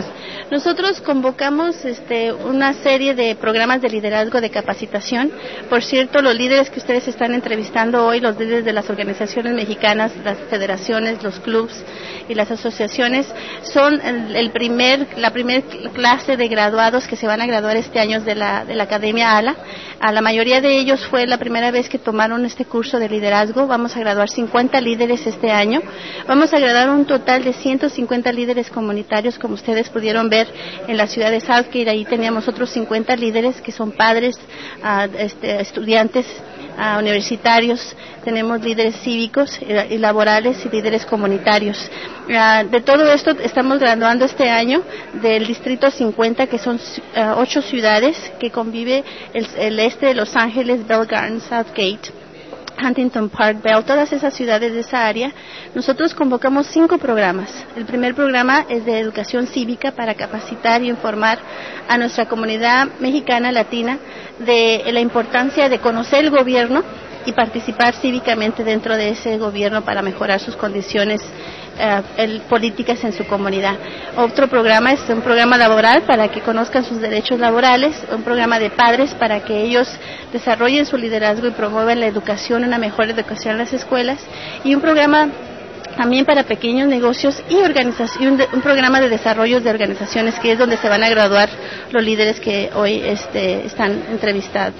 Nosotros convocamos este, una serie de programas de liderazgo de capacitación. Por cierto, los líderes que ustedes están entrevistando hoy, los líderes de las organizaciones mexicanas, las federaciones, los clubs y las asociaciones, son el, el primer, la primera clase de graduados que se van a graduar este año de la, de la Academia ALA. A la mayoría de ellos fue la primera vez que tomaron este curso de liderazgo. Vamos a graduar cincuenta líderes este año. Vamos a graduar un total de ciento cincuenta líderes comunitarios, como ustedes pudieron ver en la ciudad de Southgate. Ahí teníamos otros cincuenta líderes que son padres, uh, este, estudiantes, uh, universitarios. Tenemos líderes cívicos y laborales y líderes comunitarios. Uh, de todo esto estamos graduando este año del Distrito cincuenta, que son uh, ocho ciudades que convive el, el este de Los Ángeles, Bell Gardens, Southgate, Huntington Park, Bell, todas esas ciudades de esa área. Nosotros convocamos cinco programas. El primer programa es de educación cívica para capacitar y informar a nuestra comunidad mexicana latina de la importancia de conocer el gobierno y participar cívicamente dentro de ese gobierno para mejorar sus condiciones uh, el, políticas en su comunidad. Otro programa es un programa laboral para que conozcan sus derechos laborales, un programa de padres para que ellos desarrollen su liderazgo y promuevan la educación, una mejor educación en las escuelas, y un programa también para pequeños negocios y organización, un programa de desarrollo de organizaciones, que es donde se van a graduar los líderes que hoy este, están entrevistados.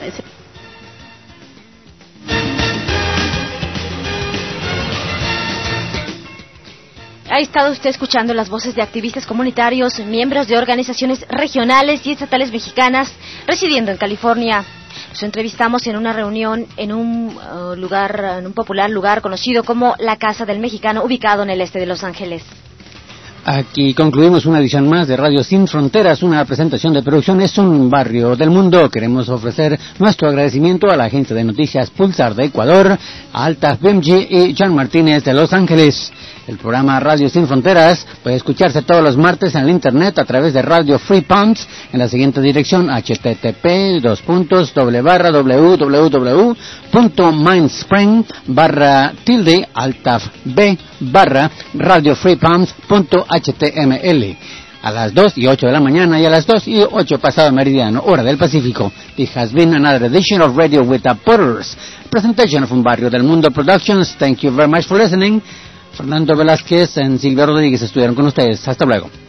Ha estado usted escuchando las voces de activistas comunitarios, miembros de organizaciones regionales y estatales mexicanas residiendo en California. Los entrevistamos en una reunión en un uh, lugar, en un popular lugar conocido como la Casa del Mexicano, ubicado en el este de Los Ángeles. Aquí concluimos una edición más de Radio Sin Fronteras, una presentación de producción Es un Barrio del Mundo. Queremos ofrecer nuestro agradecimiento a la agencia de noticias Pulsar de Ecuador, a Altaf B M G y John Martínez de Los Ángeles. El programa Radio Sin Fronteras puede escucharse todos los martes en el internet a través de Radio Free Palms en la siguiente dirección: http dos puntos doble barra www punto mindspring barra tilde altaf b barra radio free palms punto html. A las dos y ocho de la mañana y a las dos y ocho pasado meridiano, hora del Pacífico. It has been another edition of Radio Without Borders, presentation of Un Barrio del Mundo Productions. Thank you very much for listening. Fernando Velázquez y Silvia Rodríguez estuvieron con ustedes. Hasta luego.